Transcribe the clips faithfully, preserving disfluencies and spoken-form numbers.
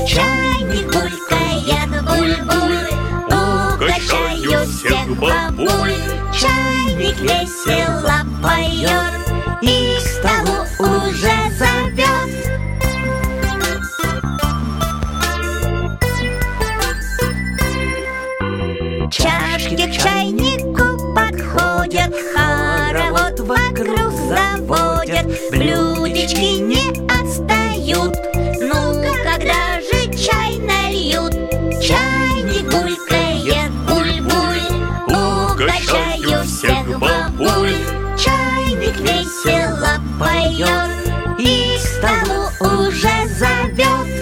Чайник булькает, буль-буль, угощаю всех бабуль. Чайник весело поет и к столу уже зовет. Чашки к чайнику подходят, хоровод вокруг заводят, блюдечки не отстают. Ну, когда же чай нальют? Чайник булькает, буль-буль, угощаю всех бабуль. Чайник весело поет и к столу уже зовет.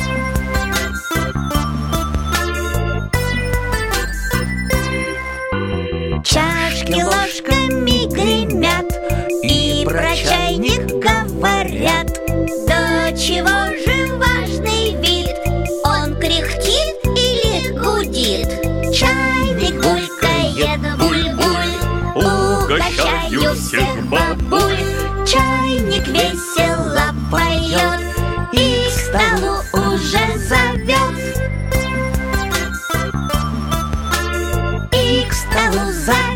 Чашки ложками гремят и про чайник говорят. Да чего же важный вид, он кряхтит или гудит? Чайник булькает, буль-буль, угощаю всех бабуль. Чайник весело поет и к столу уже зовет. И к столу зовет.